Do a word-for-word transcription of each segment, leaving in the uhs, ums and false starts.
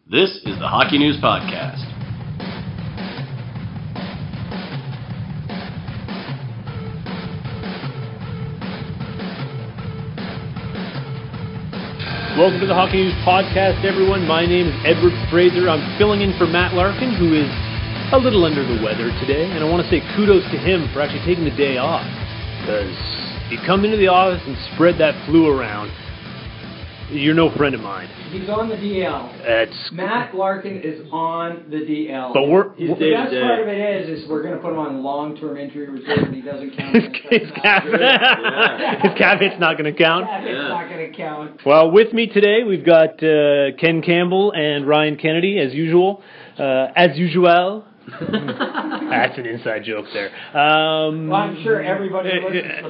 This is the Hockey News Podcast. Welcome to the Hockey News Podcast, everyone. My name is Edward Fraser. I'm filling in for Matt Larkin, who is a little under the weather today, and I want to say kudos to him for actually taking the day off, because you come into the office and spread that flu around, you're no friend of mine. He's on the D L. It's Matt Larkin is on the D L. But we're, the we're best part of it is, is we're going to put him on long-term injury reserve, and he doesn't count. his, his, cap, yeah. his cap hit's not going to count. Cap hit's yeah. not going to count. Well, with me today, we've got uh, Ken Campbell and Ryan Kennedy, as usual. Uh, as usual. That's an inside joke there. Um, Well, I'm sure everybody who listens to the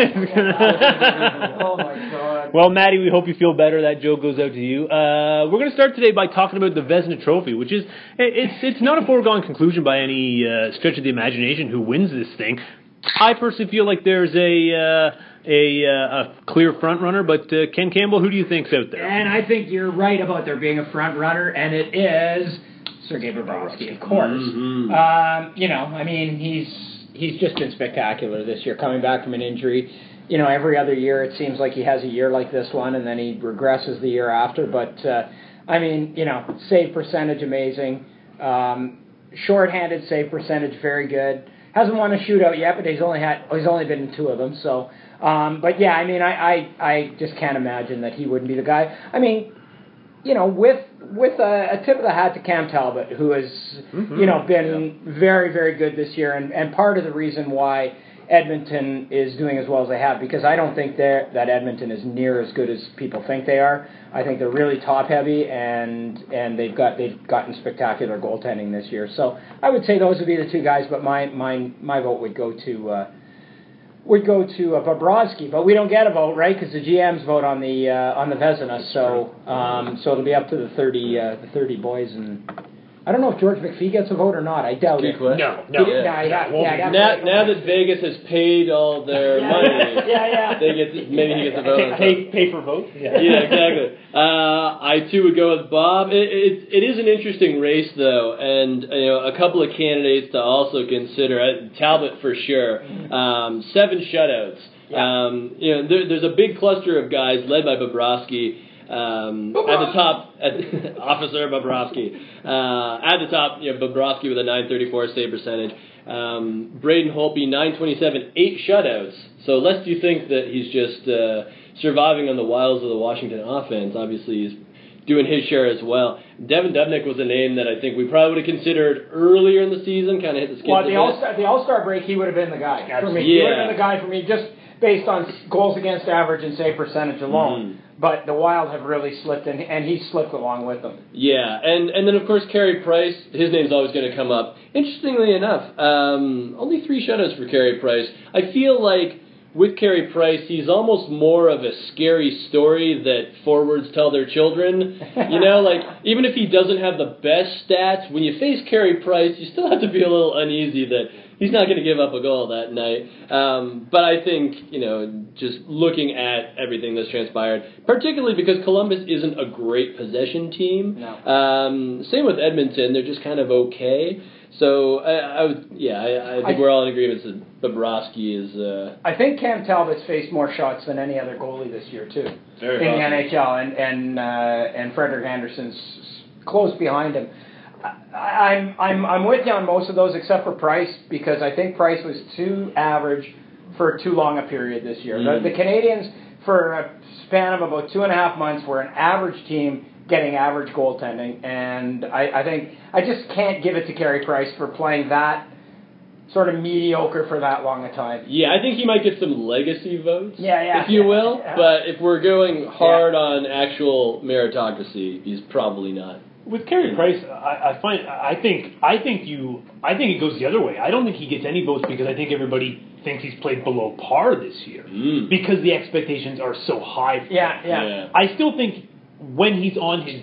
podcast. Oh, my God. Well, Maddie, we hope you feel better. That joke goes out to you. Uh, we're going to start today by talking about the Vezina Trophy, which is, it's it's not a foregone conclusion by any uh, stretch of the imagination who wins this thing. I personally feel like there's a uh, a, uh, a clear front runner, but uh, Ken Campbell, who do you think's out there? And I think you're right about there being a front runner, and it is Sergei Bobrovsky, of course. Mm-hmm. Um, you know, I mean, he's he's just been spectacular this year, coming back from an injury. You know, every other year it seems like he has a year like this one, and then he regresses the year after. But, uh, I mean, you know, save percentage, amazing. Um, shorthanded save percentage, very good. Hasn't won a shootout yet, but he's only had he's only been in two of them. So, um, but, yeah, I mean, I, I, I just can't imagine that he wouldn't be the guy. I mean, you know, with with a, a tip of the hat to Cam Talbot, who has, mm-hmm. you know, been yeah. very, very good this year, and, and part of the reason why Edmonton is doing as well as they have, because I don't think that Edmonton is near as good as people think they are. I think they're really top heavy, and and they've got they've gotten spectacular goaltending this year. So I would say those would be the two guys, but my my my vote would go to. Uh, would go to uh, Bobrovsky, but we don't get a vote, right? Because the G Ms vote on the uh, on the Vezina, so um, so it'll be up to the thirty uh, the thirty boys, and I don't know if George McPhee gets a vote or not. I doubt it. No, no. no, yeah, yeah, yeah, now, now that Vegas has paid all their yeah, money, yeah, yeah. they get to, maybe he gets a vote. Pay, pay for vote. Yeah, yeah exactly. Uh, I too would go with Bob. It, it, it is an interesting race, though, and you know a couple of candidates to also consider. Uh, Talbot for sure. Um, seven shutouts. Yeah. Um, you know, there, there's a big cluster of guys led by Bobrovsky. Um, at the top, at, Officer Bobrovsky. Uh, at the top, you know, Bobrovsky with a nine thirty-four save percentage. Um, Braden Holtby, nine twenty-seven, eight shutouts. So lest you think that he's just uh, surviving on the wiles of the Washington offense, obviously he's doing his share as well. Devin Dubnyk was a name that I think we probably would have considered earlier in the season, kind of hit the skids Well, a the bit. All-Star, the All-Star break, he would have been the guy for me. Yeah. He would have been the guy for me, just based on goals against average and save percentage alone. Mm. But the Wild have really slipped, and, and he slipped along with them. Yeah, and, and then, of course, Carey Price, his name's always going to come up. Interestingly enough, um, only three shutouts for Carey Price. I feel like with Carey Price, he's almost more of a scary story that forwards tell their children. You know, like, even if he doesn't have the best stats, when you face Carey Price, you still have to be a little uneasy that he's not going to give up a goal that night. Um, but I think, you know, just looking at everything that's transpired, particularly because Columbus isn't a great possession team. No. Um, same with Edmonton. They're just kind of okay. So, I, I would, yeah, I, I think I, we're all in agreement that Bobrovsky is... Uh, I think Cam Talbot's faced more shots than any other goalie this year, too, very in awesome. the N H L, and and, uh, and Frederik Andersen's close behind him. I, I'm I'm I'm with you on most of those except for Price, because I think Price was too average for too long a period this year. Mm. The, the Canadians, for a span of about two and a half months, were an average team getting average goaltending, and I, I think I just can't give it to Carey Price for playing that sort of mediocre for that long a time. Yeah, I think he might get some legacy votes, yeah, yeah, if you yeah, will, yeah. but if we're going hard yeah. on actual meritocracy, he's probably not. With Carey Price, I, I find I think I think you I think it goes the other way. I don't think he gets any votes because I think everybody thinks he's played below par this year mm. because the expectations are so high. For yeah, him. yeah, yeah. I still think when he's on his game,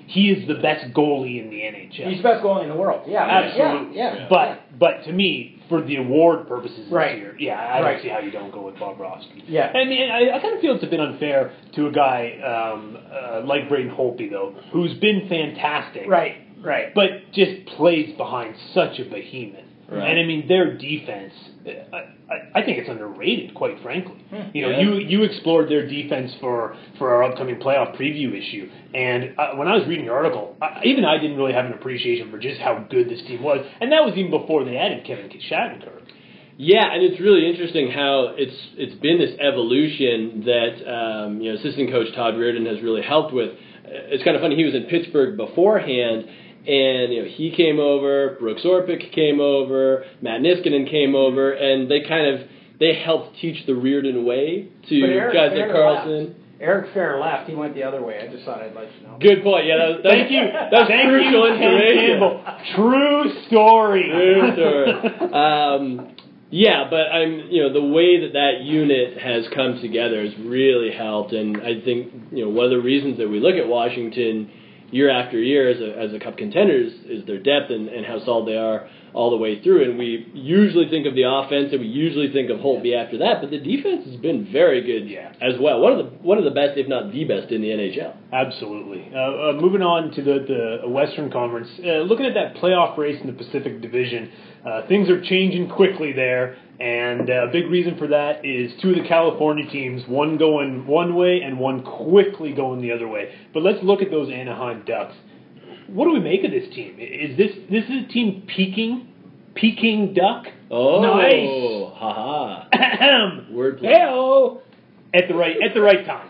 he is the best goalie in the N H L. He's the best goalie in the world. Yeah, absolutely. Yeah, yeah. But but to me, for the award purposes right. this year, yeah, I right. don't see how you don't go with Bobrovsky. Yeah. I mean, I, I kind of feel it's a bit unfair to a guy um, uh, like Braden Holtby, though, who's been fantastic. Right, right. But just plays behind such a behemoth. Right. And I mean, their defense, I, I, I think it's underrated, quite frankly. Hmm. You know, Yeah. you you explored their defense for, for our upcoming playoff preview issue, and uh, when I was reading your article, I, even I didn't really have an appreciation for just how good this team was, and that was even before they added Kevin Shattenkirk. Yeah, and it's really interesting how it's it's been this evolution that um, you know assistant coach Todd Reardon has really helped with. It's kind of funny, he was in Pittsburgh beforehand. And you know he came over, Brooks Orpik came over, Matt Niskanen came over, and they kind of they helped teach the Reardon way to guys like Carlson. Left. Eric Fair left. He went the other way. I just thought I'd let you know. Good point. Yeah, that was, that Thank you. That's Thank crucial you, information. True story. True story. um, yeah, but I'm you know the way that that unit has come together has really helped, and I think you know one of the reasons that we look at Washington year after year as a, as a cup contenders is their depth and, and how solid they are all the way through. And we usually think of the offense and we usually think of Holtby after that, but the defense has been very good yeah. as well. One of the one of the best, if not the best, in the N H L. Absolutely. Uh, uh, moving on to the, the Western Conference, uh, looking at that playoff race in the Pacific Division, uh, things are changing quickly there. And a uh, big reason for that is two of the California teams, one going one way and one quickly going the other way. But let's look at those Anaheim Ducks. What do we make of this team? Is this this is a team peaking, peaking duck? Oh, nice. haha. Wordplay. Hey-o. At the right at the right time.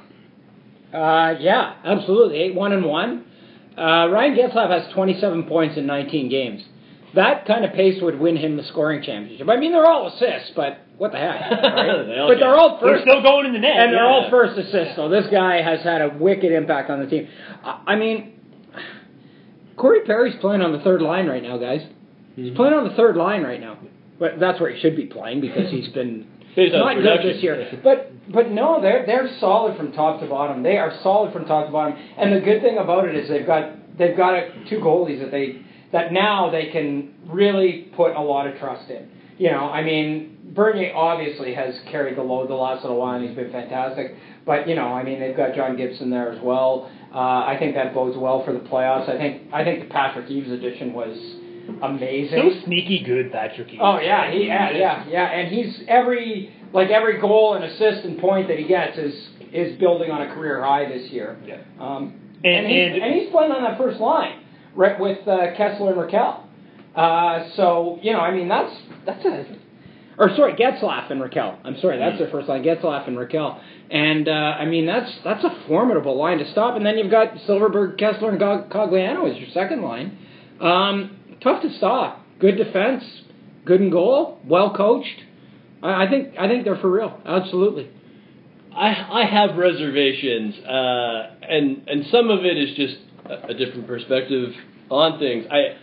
Uh, yeah, absolutely. Eight one and one. Uh, Ryan Getzlaf has twenty-seven points in nineteen games. That kind of pace would win him the scoring championship. I mean, they're all assists, but what the heck, right? they all but they're all They're first. still going in the net. And they're yeah. all first assists, so this guy has had a wicked impact on the team. I mean, Corey Perry's playing on the third line right now, guys. He's Mm-hmm. playing on the third line right now. But that's where he should be playing because he's been Based on not good production. this year. But but no, they're they're solid from top to bottom. They are solid from top to bottom. And the good thing about it is they've got they've got a, two goalies that they that now they can really put a lot of trust in. You know, I mean, Bernier obviously has carried the load the last little while, and he's been fantastic. But, you know, I mean, they've got John Gibson there as well. Uh, I think that bodes well for the playoffs. I think I think the Patrick Eaves addition was amazing. So sneaky good, Patrick Eaves. Oh, yeah, he, yeah, yeah, yeah. And he's every, like, every goal and assist and point that he gets is is building on a career high this year. Yeah. Um, And- and, he's, and- and he's playing on that first line. Right, with uh, Kessler and Raquel. Uh, so, you know, I mean, that's that's a... Or, sorry, Getzlaf and Raquel. I'm sorry, that's their first line, Getzlaf and Raquel. And, uh, I mean, that's that's a formidable line to stop. And then you've got Silverberg, Kessler, and Gog- Cogliano as your second line. Um, tough to stop. Good defense, good in goal, well coached. I, I think I think they're for real, absolutely. I I have reservations, uh, and and some of it is just a, a different perspective on things. I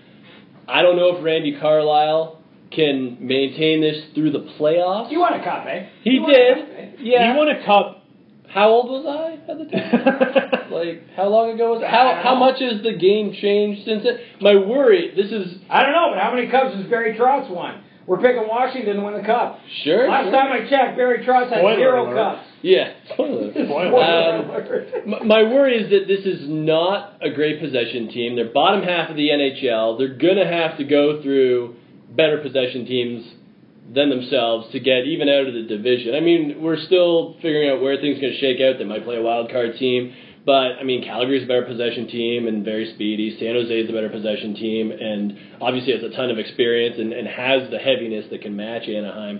I don't know if Randy Carlyle can maintain this through the playoffs. You won a cup, eh? He You won did. a cup, eh? Yeah. He won a cup. How old was I at the time? Like, how long ago was it? How how much has the game changed since it? My worry. This is I don't know, but how many cups has Barry Trotz won? We're picking Washington to win the cup. sure. Last sure. time I checked, Barry Trotz had Spoiler zero alert. cups. Yeah. Spoiler. Spoiler. Um, alert. M- My worry is that this is not a great possession team. They're bottom half of the N H L. They're going to have to go through better possession teams than themselves to get even out of the division. I mean, we're still figuring out where things are going to shake out. They might play a wild card team. But, I mean, Calgary's a better possession team and very speedy. San Jose's a better possession team and obviously has a ton of experience and, and has the heaviness that can match Anaheim.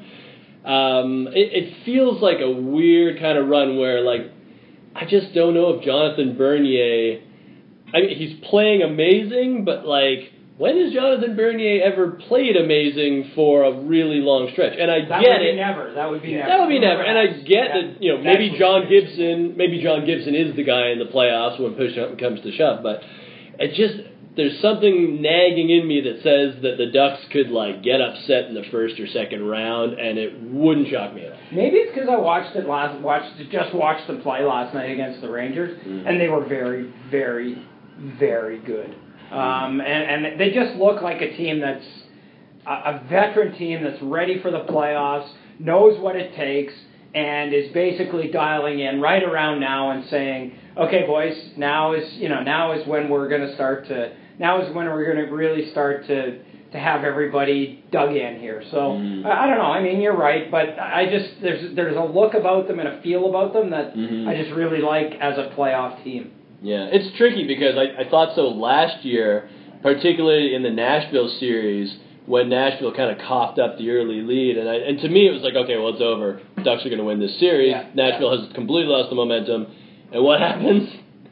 Um, it, it feels like a weird kind of run where, like, I just don't know if Jonathan Bernier, I mean, he's playing amazing, but, like, when has Jonathan Bernier ever played amazing for a really long stretch? And I That get would it. be never. That would be never. That would be never. And I get Yeah. that, you know, That's maybe what John it is. Gibson, maybe John Gibson is the guy in the playoffs when push comes to shove, but it just, there's something nagging in me that says that the Ducks could, like, get upset in the first or second round, and it wouldn't shock me at all. Maybe it's because I watched it last, watched just watched them play last night against the Rangers, Mm. and they were very, very, very good. Um, and, and they just look like a team that's a, a veteran team that's ready for the playoffs, knows what it takes, and is basically dialing in right around now and saying, okay, boys, now is, you know, now is when we're going to start to, now is when we're going to really start to, to have everybody dug in here. So, mm. I, I don't know. I mean, you're right, but I just, there's, there's a look about them and a feel about them that mm-hmm. I just really like as a playoff team. Yeah, it's tricky because I, I thought so last year, particularly in the Nashville series, when Nashville kind of coughed up the early lead. And I, and to me, it was like, okay, well, it's over. Ducks are going to win this series. Yeah, Nashville yeah. has completely lost the momentum. And what happens?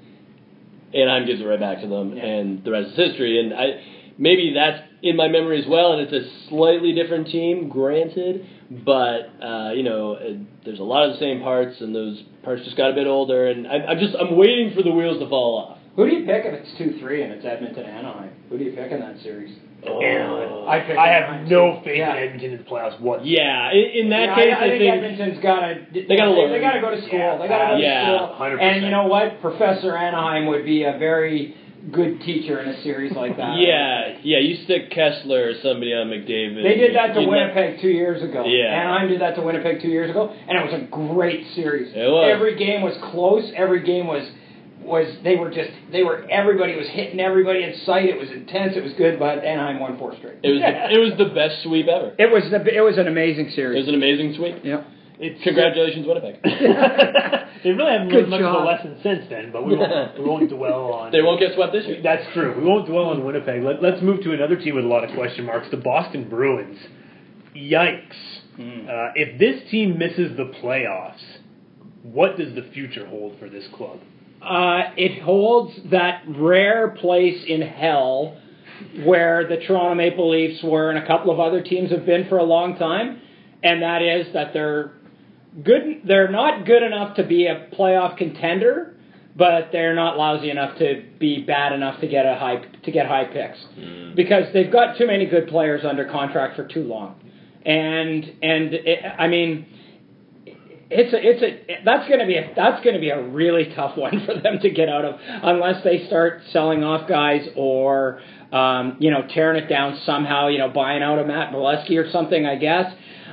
Anaheim gives it right back to them, yeah. and the rest is history. And I maybe that's in my memory as well, and it's a slightly different team, granted. But, uh, you know, it, there's a lot of the same parts, and those parts just got a bit older. And I, I'm just I'm waiting for the wheels to fall off. Who do you pick if it's two three and it's Edmonton Anaheim? Who do you pick in that series? Oh, Anaheim. I, pick I have no faith yeah. in Edmonton in the playoffs whatsoever. Yeah, in, in that yeah, case, I, I, I think, think Edmonton's got to. They got to learn. They got to go to school. Yeah. They got to go to yeah, school. one hundred percent. And you know what? Professor Anaheim would be a very good teacher in a series like that. yeah, yeah. You stick Kessler or somebody on McDavid. They did that to Winnipeg not, two years ago. Yeah, Anaheim did that to Winnipeg two years ago, and it was a great series. It was. Every game was close. Every game was. was they were just they were everybody was hitting everybody in sight. It was intense. It was good, but Anaheim won four straight. It was the, it was the best sweep ever. It was the it was an amazing series. It was an amazing sweep. Yeah. It's Congratulations, Winnipeg. They really haven't learned much of a lesson since then, but we won't, we won't dwell on. They won't get swept this year. That's true. We won't dwell on Winnipeg. Let, let's move to another team with a lot of question marks, the Boston Bruins. Yikes. Mm. Uh, if this team misses the playoffs, what does the future hold for this club? Uh, it holds that rare place in hell where the Toronto Maple Leafs were and a couple of other teams have been for a long time, and that is that they're good. They're not good enough to be a playoff contender, but they're not lousy enough to be bad enough to get a high to get high picks mm. because they've got too many good players under contract for too long, and and it, I mean. It's a, it's a, that's going to be a, that's going to be a really tough one for them to get out of unless they start selling off guys or, um, you know, tearing it down somehow, you know, buying out a Matt Bolesky or something, I guess.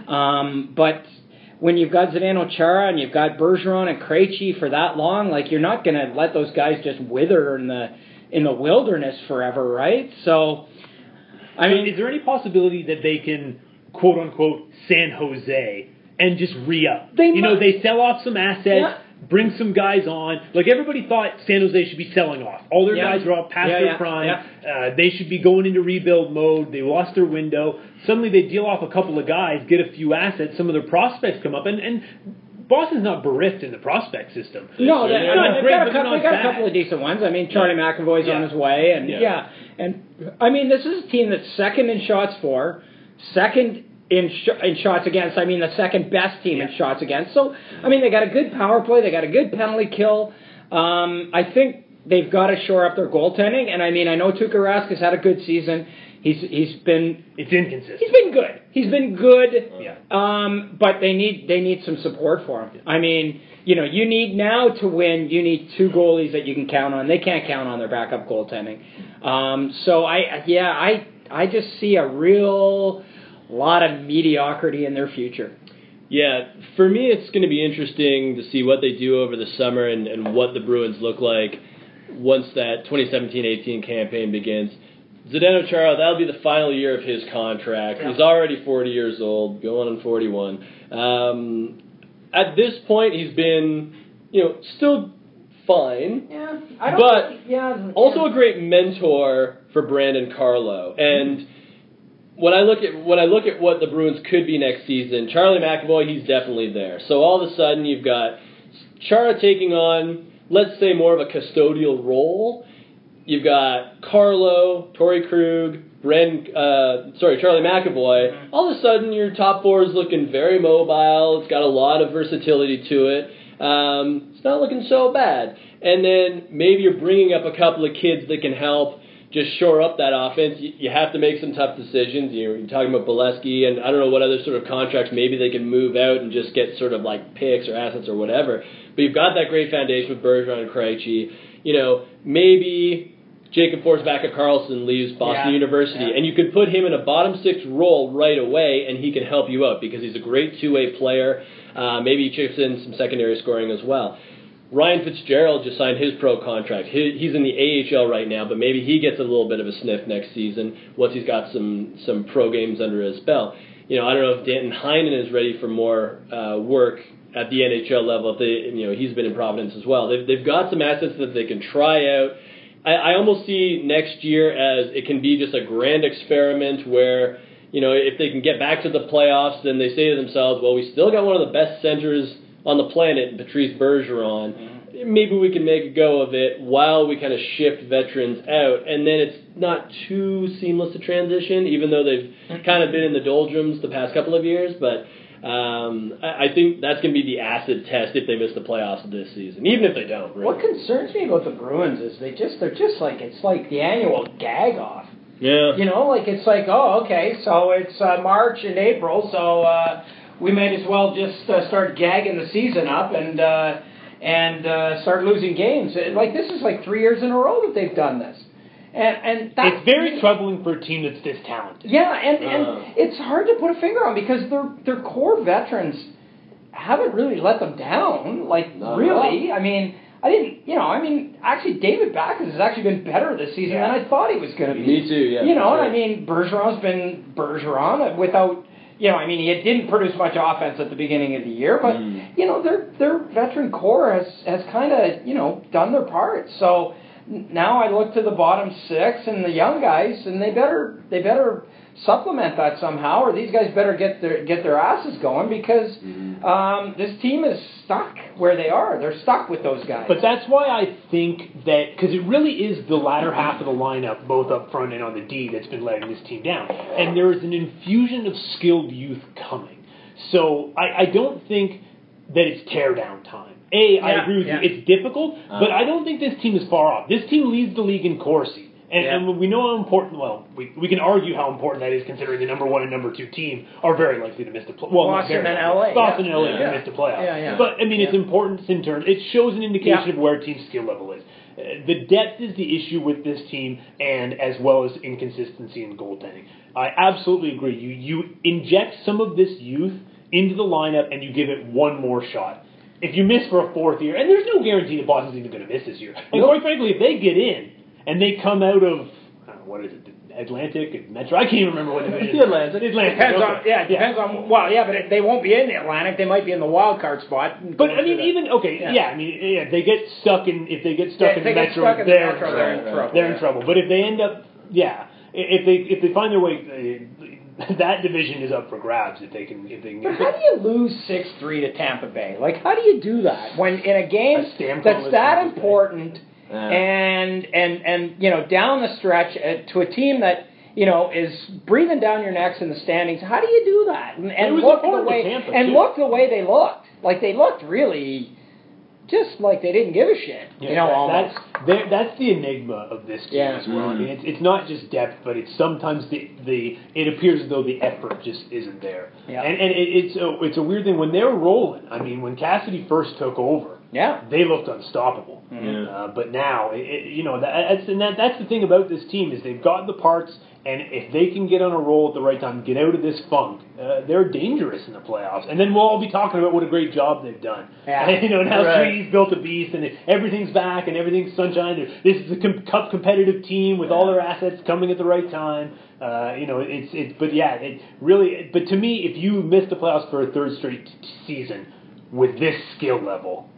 Um, but when you've got Zdeno Chara and you've got Bergeron and Krejci for that long, like you're not going to let those guys just wither in the, in the wilderness forever, right? So, I mean, is there any possibility that they can quote unquote San Jose and just re-up? They you might. know, they sell off some assets, yeah. bring some guys on. Like, everybody thought San Jose should be selling off. All their yeah. guys are all past yeah, their yeah, prime. yeah. Uh, they should be going into rebuild mode. They lost their window. Suddenly they deal off a couple of guys, get a few assets, some of their prospects come up, and, and Boston's not bereft in the prospect system. No, they're, they, they're not they've great, got, a but couple, they're they got not a couple of decent ones. I mean, Charlie yeah. McAvoy's yeah. on his way, and yeah. yeah. And, I mean, this is a team that's second in shots for, second in sh- in shots against. I mean, the second best team yeah. in shots against. So, I mean, they got a good power play. They got a good penalty kill. Um, I think they've got to shore up their goaltending. And, I mean, I know Tuukka Rask has had a good season. He's he's been it's inconsistent. He's been good. He's been good. Yeah. Um, but they need they need some support for him. I mean, you know, you need now to win. You need two goalies that you can count on. They can't count on their backup goaltending. Um, so I yeah I I just see a real lot of mediocrity in their future. Yeah, for me it's going to be interesting to see what they do over the summer and, and what the Bruins look like once that twenty seventeen eighteen campaign begins. Zdeno Chara, that'll be the final year of his contract. Yeah. He's already forty years old, going on forty-one. Um, at this point, he's been, you know, still fine. Yeah, I don't but think, yeah, also yeah. a great mentor for Brandon Carlo. And mm-hmm. when I look at when I look at what the Bruins could be next season, Charlie McAvoy, he's definitely there. So all of a sudden, you've got Chara taking on, let's say, more of a custodial role. You've got Carlo, Torrey Krug, Brand, uh, sorry, Charlie McAvoy. Mm-hmm. All of a sudden, your top four is looking very mobile. It's got a lot of versatility to it. Um, it's not looking so bad. And then maybe you're bringing up a couple of kids that can help just shore up that offense. You, you have to make some tough decisions. You're, you're talking about Bolesky, and I don't know what other sort of contracts maybe they can move out and just get sort of like picks or assets or whatever. But you've got that great foundation with Bergeron and Krejci. You know, maybe Jacob Forsbacka-Karlsson leaves Boston Yeah, University, yeah. and you could put him in a bottom six role right away, and he can help you out because he's a great two-way player. Uh, maybe he chips in some secondary scoring as well. Ryan Fitzgerald just signed his pro contract. He, he's in the A H L right now, but maybe he gets a little bit of a sniff next season once he's got some, some pro games under his belt. You know, I don't know if Danton Heinen is ready for more uh, work at the N H L level. If they, you know, he's been in Providence as well. They've, they've got some assets that they can try out. I, I almost see next year as it can be just a grand experiment where, you know, if they can get back to the playoffs, then they say to themselves, well, we still got one of the best centers on the planet, Patrice Bergeron. Mm-hmm. Maybe we can make a go of it while we kind of shift veterans out, and then it's not too seamless a transition, even though they've kind of been in the doldrums the past couple of years. But um, I, I think that's going to be the acid test if they miss the playoffs this season, even if they don't. Really. What concerns me about the Bruins is they just they're just like it's like the annual gag off. Yeah. You know, like it's like, oh, okay, so it's uh, March and April, so uh, we might as well just uh, start gagging the season up and uh, and uh, start losing games. Like this is like three years in a row that they've done this, and and that's it's very troubling for a team that's this talented. Yeah, and and Uh. it's hard to put a finger on because their their core veterans haven't really let them down. Like Not really, I mean. I didn't, you know, I mean, actually, David Backes has actually been better this season Yeah. than I thought he was going to be. Me too, yeah. You know, for and sure. I mean, Bergeron's been Bergeron without, you know, I mean, he didn't produce much offense at the beginning of the year, but, Mm. you know, their their veteran core has, has kind of, you know, done their part. So n- now I look to the bottom six and the young guys, and they better they better supplement that somehow, or these guys better get their get their asses going because Mm-hmm. um, this team is stuck where they are. They're stuck with those guys. But that's why I think that, because it really is the latter half of the lineup, both up front and on the D, that's been letting this team down. And there is an infusion of skilled youth coming. So I, I don't think that it's tear-down time. A, I Yeah, agree with yeah. you, it's difficult, but I don't think this team is far off. This team leads the league in Corsi. And, Yeah. and we know how important, well, we, we can argue how important that is considering the number one and number two team are very likely to miss the play. Well, not Boston very and likely. L A, Boston yeah. and L A Yeah. to miss the playoffs. Yeah, yeah. But, I mean, it's Yeah. important in terms, it shows an indication Yeah. of where a team's skill level is. Uh, the depth is the issue with this team, and as well as inconsistency in goaltending. I absolutely agree. You you inject some of this youth into the lineup, and you give it one more shot. If you miss for a fourth year, and there's no guarantee that Boston's even going to miss this year. And quite frankly, if they get in and they come out of I don't know, what is it, Atlantic, Metro? I can't even remember what division. The Atlantic. Atlantic. Depends okay. on yeah, it depends on well yeah, but if they won't be in the Atlantic. They might be in the wild card spot. But I mean, even okay, Yeah. yeah. I mean, yeah, if they get stuck in if they get stuck Yeah, in if the they get Metro, stuck in the they're, Metro, they're in trouble, They're yeah. in trouble. But if they end up, yeah, if they if they find their way, uh, that division is up for grabs. If they can, if they can. But how do you lose six three to Tampa Bay? Like, how do you do that when in a game A Stamkos that's is that Tampa Bay. important Yeah. and and and you know down the stretch uh, to a team that you know is breathing down your necks in the standings? How do you do that? And, and It was look the important to way Tampa, and too. look the way they looked. Like they looked really just like they didn't give a shit. Yeah, you know, that- almost. that's there- that's the enigma of this team Yeah. as well. I Mhm. mean, it's it's not just depth, but it's sometimes the the it appears as though the effort just isn't there. Yeah. And and it, it's a, it's a weird thing when they're rolling. I mean, when Cassidy first took over, Yeah. they looked unstoppable. Yeah. Uh, but now, it, it, you know, that, that's and that, that's the thing about this team is they've got the parts, and if they can get on a roll at the right time, get out of this funk, uh, they're dangerous in the playoffs. And then we'll all be talking about what a great job they've done. Yeah. you know, now Right. Treaty's built a beast, and everything's back, and everything's sunshine. This is a com- cup competitive team with all their assets coming at the right time. Uh, you know, it's it's. But yeah, it really. But to me, if you miss the playoffs for a third straight t- season with this skill level,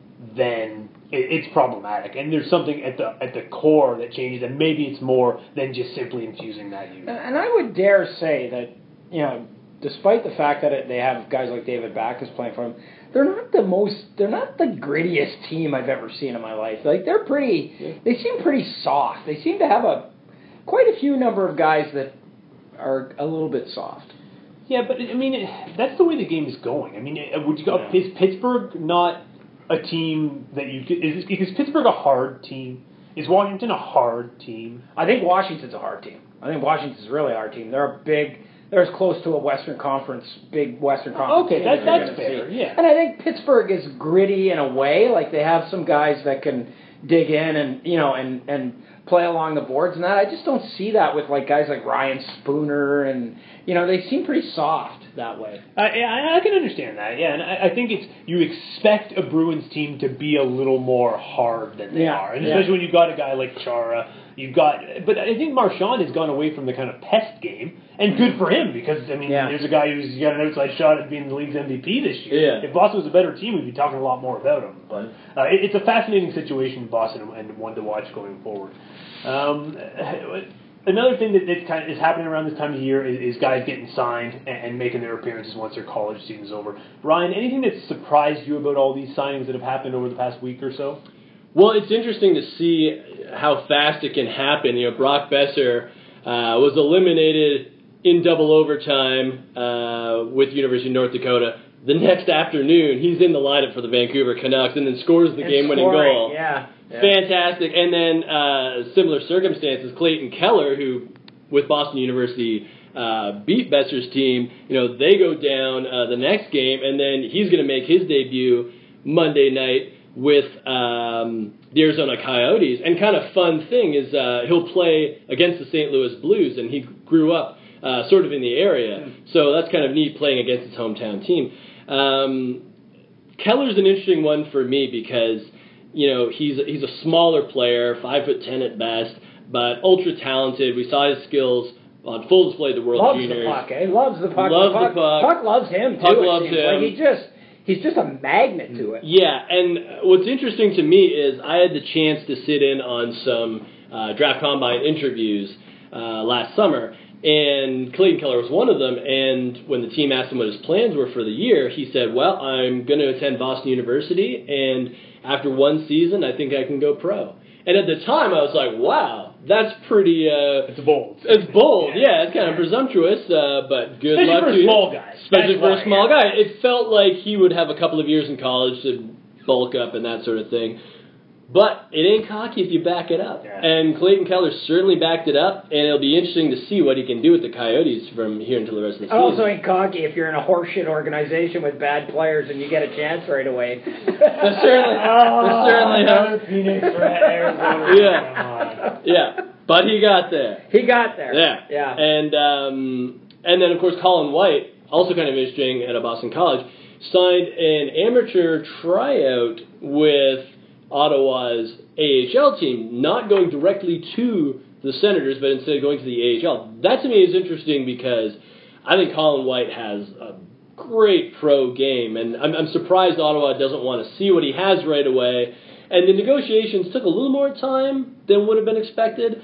then it, it's problematic. And there's something at the at the core that changes, and maybe it's more than just simply infusing that youth. And and I would dare say that, you know, despite the fact that it, they have guys like David Backes playing for them, they're not the most, they're not the grittiest team I've ever seen in my life. Like, they're pretty, Yeah. they seem pretty soft. They seem to have a, quite a few number of guys that are a little bit soft. Yeah, but I mean, it, that's the way the game is going. I mean, uh, would you go? Yeah. Is Pittsburgh not a team that you could? Is, is Pittsburgh a hard team? Is Washington a hard team? I think Washington's a hard team. I think Washington's really a hard team. They're a big, they're as close to a Western Conference, big Western Conference Okay, team that- as you're that's gonna fair, see. yeah. And I think Pittsburgh is gritty in a way. Like, they have some guys that can, dig in and you know and and play along the boards and that. I just don't see that with like guys like Ryan Spooner and you know they seem pretty soft that way. Uh, yeah, I, I can understand that. Yeah, and I, I think it's you expect a Bruins team to be a little more hard than they yeah, are, and yeah. especially when you've got a guy like Chara. You've got, but I think Marchand has gone away from the kind of pest game, and good for him because I mean, yeah. there's a guy who's got an outside shot at being the league's M V P this year. Yeah. If Boston was a better team, we'd be talking a lot more about him. But uh, it, it's a fascinating situation in Boston and one to watch going forward. Um, another thing that, that kind of is happening around this time of year is, is guys getting signed and, and making their appearances once their college season's over. Ryan, anything that surprised you about all these signings that have happened over the past week or so? Well, it's interesting to see how fast it can happen. You know, Brock Besser uh, was eliminated in double overtime uh, with University of North Dakota. The next afternoon, he's in the lineup for the Vancouver Canucks and then scores the And game-winning scoring, goal. Yeah, yeah. Fantastic. And then uh, similar circumstances, Clayton Keller, who with Boston University uh, beat Besser's team, you know, they go down uh, the next game, and then he's going to make his debut Monday night with um, the Arizona Coyotes. And kind of fun thing is uh, he'll play against the Saint Louis Blues, and he grew up uh, sort of in the area. So that's kind of neat playing against his hometown team. Um, Keller's an interesting one for me because, you know, he's he's a smaller player, five foot ten at best, but ultra talented. We saw his skills on full display at the World loves Juniors. the puck, eh? Loves the puck. Loves the puck. the puck. Puck loves him too. Puck it loves seems. him. Like he just he's just a magnet to it. Yeah, and what's interesting to me is I had the chance to sit in on some uh, draft combine interviews uh, last summer. And Clayton Keller was one of them, and when the team asked him what his plans were for the year, he said, well, I'm going to attend Boston University, and after one season, I think I can go pro. And at the time, I was like, wow, that's pretty... Uh, It's bold. It's bold, yeah, it's kind of presumptuous, uh, but good Especially luck for to a you. small guy. Especially That's for why, a small yeah. guy. It felt like he would have a couple of years in college to bulk up and that sort of thing. But it ain't cocky if you back it up. Yeah. And Clayton Keller certainly backed it up, and it'll be interesting to see what he can do with the Coyotes from here until the rest of the It season. also ain't cocky if you're in a horseshit organization with bad players and you get a chance right away. That's certainly, that's certainly how. Phoenix, Arizona. Yeah. Yeah. But he got there. He got there. Yeah. Yeah. And um, and then, of course, Colin White, also kind of interesting at a Boston college, signed an amateur tryout with Ottawa's A H L team, not going directly to the Senators, but instead going to the A H L. That to me is interesting because I think Colin White has a great pro game, and I'm, I'm surprised Ottawa doesn't want to see what he has right away. And the negotiations took a little more time than would have been expected.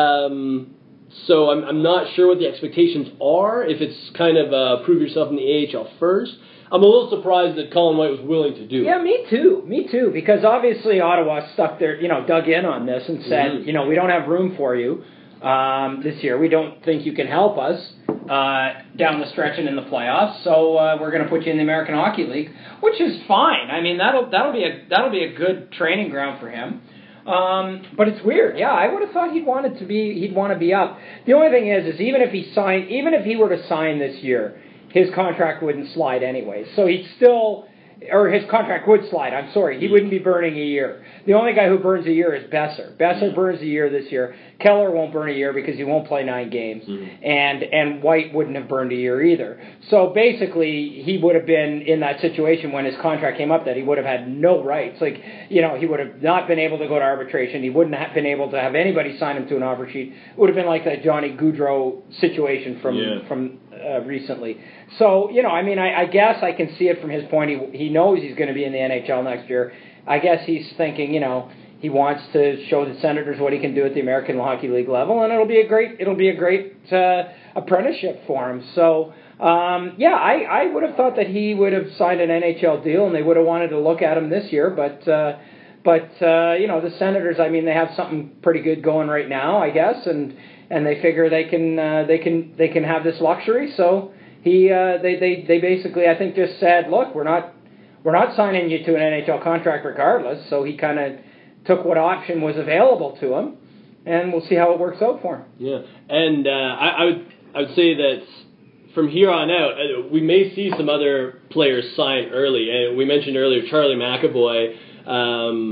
Um, so I'm, I'm not sure what the expectations are, if it's kind of uh, prove yourself in the A H L first. I'm a little surprised that Colin White was willing to do it. Yeah, me too. Me too. Because obviously Ottawa stuck their, you know, dug in on this and said, Mm-hmm. you know, we don't have room for you um, this year. We don't think you can help us uh, down the stretch and in the playoffs. So uh, we're going to put you in the American Hockey League, which is fine. I mean, that'll that'll be a that'll be a good training ground for him. Um, but it's weird. Yeah, I would have thought he'd wanted to be he'd want to be up. The only thing is, is even if he signed, even if he were to sign this year, his contract wouldn't slide anyway. So he'd still, or his contract would slide, I'm sorry. He wouldn't be burning a year. The only guy who burns a year is Besser. Besser burns a year this year. Keller won't burn a year because he won't play nine games. Mm-hmm. And and White wouldn't have burned a year either. So basically, he would have been in that situation when his contract came up that he would have had no rights. Like, you know, he would have not been able to go to arbitration. He wouldn't have been able to have anybody sign him to an offer sheet. It would have been like that Johnny Gaudreau situation from, yeah. from uh, recently. So, you know, I mean, I, I guess I can see it from his point. He, he knows he's going to be in the N H L next year. I guess he's thinking, you know, he wants to show the Senators what he can do at the American Hockey League level, and it'll be a great it'll be a great uh, apprenticeship for him. So, um, yeah, I, I would have thought that he would have signed an N H L deal, and they would have wanted to look at him this year. But, uh, but uh, you know, the Senators, I mean, they have something pretty good going right now, I guess, and and they figure they can uh, they can they can have this luxury. So he uh, they they they basically, I think, just said, look, we're not. We're not signing you to an N H L contract regardless, so he kind of took what option was available to him, and we'll see how it works out for him. Yeah, and uh, I, I would I would say that from here on out, uh, we may see some other players sign early. And we mentioned earlier Charlie McAvoy. Um,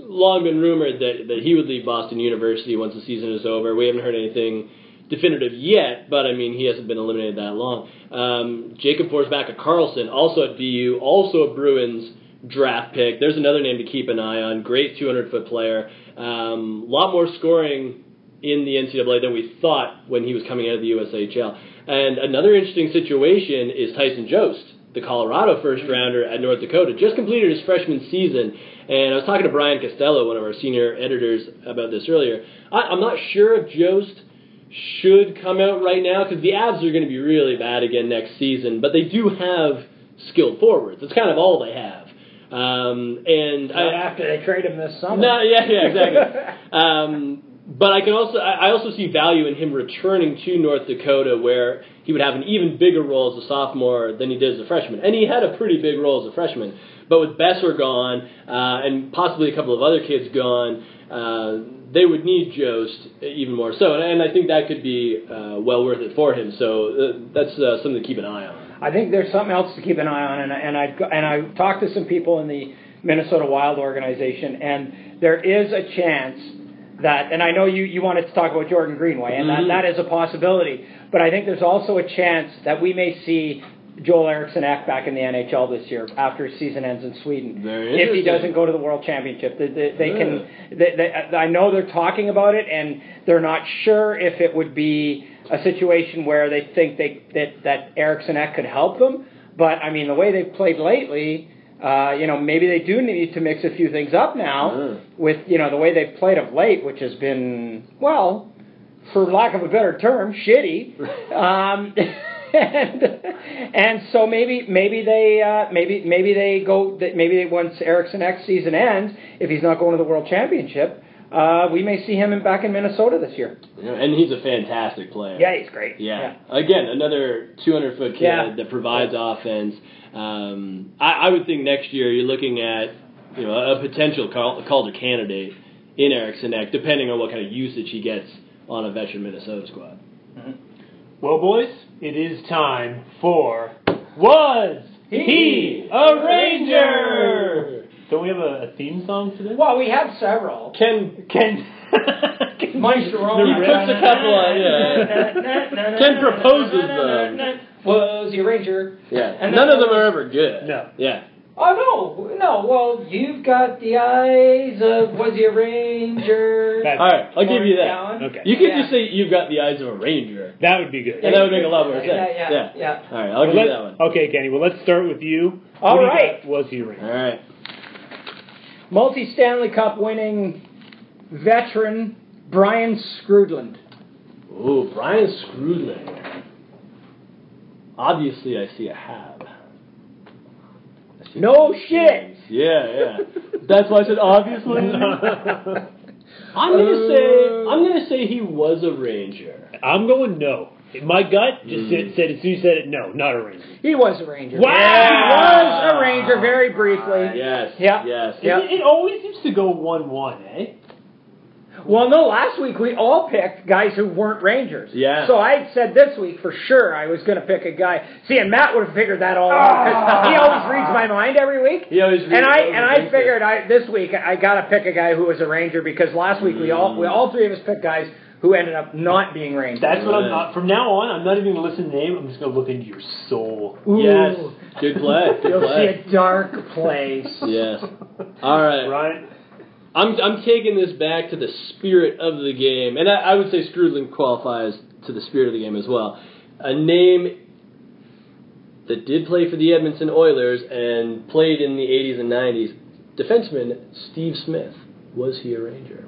long been rumored that, that he would leave Boston University once the season is over. We haven't heard anything definitive yet, but I mean, he hasn't been eliminated that long. Um, Jacob Forsback at Carlson, also at B U, also a Bruins draft pick. There's another name to keep an eye on. Great two hundred foot player. A um, lot more scoring in the N C double A than we thought when he was coming out of the U S H L. And another interesting situation is Tyson Jost, the Colorado first-rounder at North Dakota, just completed his freshman season. And I was talking to Brian Costello, one of our senior editors, about this earlier. I, I'm not sure if Jost should come out right now because the Avs are going to be really bad again next season, but they do have skilled forwards. That's kind of all they have. Um, and Not I, after they trade him this summer. no, yeah, yeah, exactly. um, but I can also, I also see value in him returning to North Dakota, where he would have an even bigger role as a sophomore than he did as a freshman, and he had a pretty big role as a freshman. But with Besser gone uh, and possibly a couple of other kids gone, uh, they would need Jost even more so, and, and I think that could be uh, well worth it for him. So uh, that's uh, something to keep an eye on. I think there's something else to keep an eye on, and, and I and I talked to some people in the Minnesota Wild organization, and there is a chance that, and I know you, you wanted to talk about Jordan Greenway, and mm-hmm. that, that is a possibility, but I think there's also a chance that we may see Joel Eriksson Ek back in the N H L this year after his season ends in Sweden. Very if he doesn't go to the World Championship, they, they, they yeah. can. They, they, I know they're talking about it, and they're not sure if it would be a situation where they think they that that Eriksson Ek could help them. But I mean, the way they've played lately, uh, you know, maybe they do need to mix a few things up now yeah. with you know the way they've played of late, which has been, well, for lack of a better term, shitty. Um, And, and so maybe maybe they uh, maybe maybe they go maybe they, once Eriksson Ek's season ends, if he's not going to the World Championship, uh, we may see him in, back in Minnesota this year. Yeah, and he's a fantastic player. Yeah, he's great. Yeah, yeah. Again, another two hundred foot kid yeah. that provides yeah. offense. Um, I, I would think next year you're looking at you know a potential Calder candidate in Eriksson Ek, depending on what kind of usage he gets on a veteran Minnesota squad. Mm-hmm. Well, boys, it is time for Was He a Ranger? Don't we have a, a theme song for this? Well, we have several. Ken Ken Maestro. He puts a couple on, yeah. Ken proposes them. Was he a Ranger? Yeah. And none of them are ever good. No. Yeah. Oh, no. No. Well, you've got the eyes of Was He a Ranger? All right, I'll give you that. Down. Okay. You could yeah. just say you've got the eyes of a ranger. That would be good. And that would make a lot more sense. Yeah, yeah, yeah. yeah. All right, I'll Well, give you let- that one. Okay, Kenny, well, let's start with you. All What do you right. got? Was he a Ranger? All right. Multi-Stanley Cup winning veteran Brian Skrudland. Ooh, Brian Skrudland. Obviously, I see a hab. I see No a shit. Yeah, yeah. That's why I said obviously. I'm gonna say I'm gonna say he was a ranger. I'm going no. My gut just Mm. said, said as soon as you said it, no, not a Ranger. He was a Ranger. Wow. He was a Ranger very briefly. Yes. Yeah. Yes. Yeah. It, it always seems to go one one, eh? Well, no, last week we all picked guys who weren't Rangers. Yeah. So I said this week for sure I was going to pick a guy. See, and Matt would have figured that all out because he always reads my mind every week. He always reads. And I always and I thinks it. figured I this week I got to pick a guy who was a Ranger because last week we all we all three of us picked guys who ended up not being Rangers. That's what I'm Right. not. From now on, I'm not even going to listen to the name. I'm just going to look into your soul. Ooh. Yes. Good play. Good You'll play. see a dark place. Yes. All right. Right? I'm I'm taking this back to the spirit of the game, and I, I would say Skrudland qualifies to the spirit of the game as well. A name that did play for the Edmonton Oilers and played in the eighties and nineties. Defenseman Steve Smith. Was he a Ranger?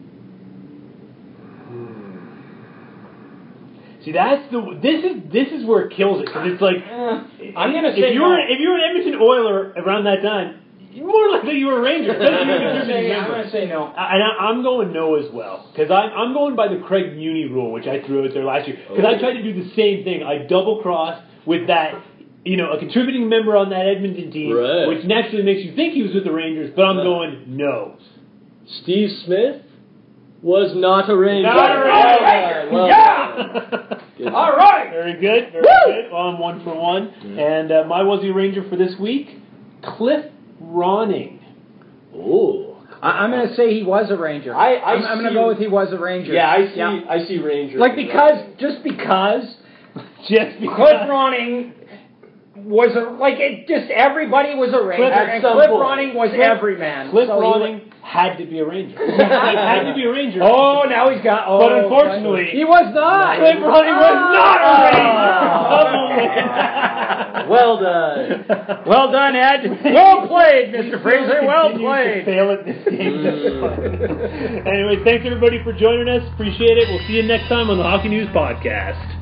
See, that's the. This is this is where it kills it because it's like. Uh, I'm gonna if say you no. were if you were an Edmonton Oiler around that time, you're more likely you were a Ranger. I'm gonna say, I'm gonna say no. And I, I'm going no as well because I'm I'm going by the Craig Muni rule, which I threw out there last year because I tried to do the same thing. I double crossed with that, you know, a contributing member on that Edmonton team, Right. which naturally makes you think he was with the Rangers. But I'm Right. going no. Steve Smith was not a Ranger. Not a Ranger. Well, Yeah. good. All right. Very good. Very Woo! good. Well, I'm one for one. And uh, my Was He a Ranger for this week, Cliff Ronning. Oh, I, I'm going to say he was a Ranger. I, I I'm, I'm going to go with he was a Ranger. Yeah, I see. Yeah. I see Ranger. Like because just because Just because. Cliff Ronning was a like it just everybody was a Ranger Cliff- and at Cliff some point. Ronning was Cliff- every man. Cliff So he Ronning had to be a Ranger. He had to be a Ranger. Oh, now he's got. Oh, But unfortunately- he was not. Cliff Ronning was not a Ranger. Well done. Well done, Ed. Well played, Mister Fraser. Well Continues to played. fail at this game. Anyway, thanks everybody for joining us. Appreciate it. We'll see you next time on the Hockey News Podcast.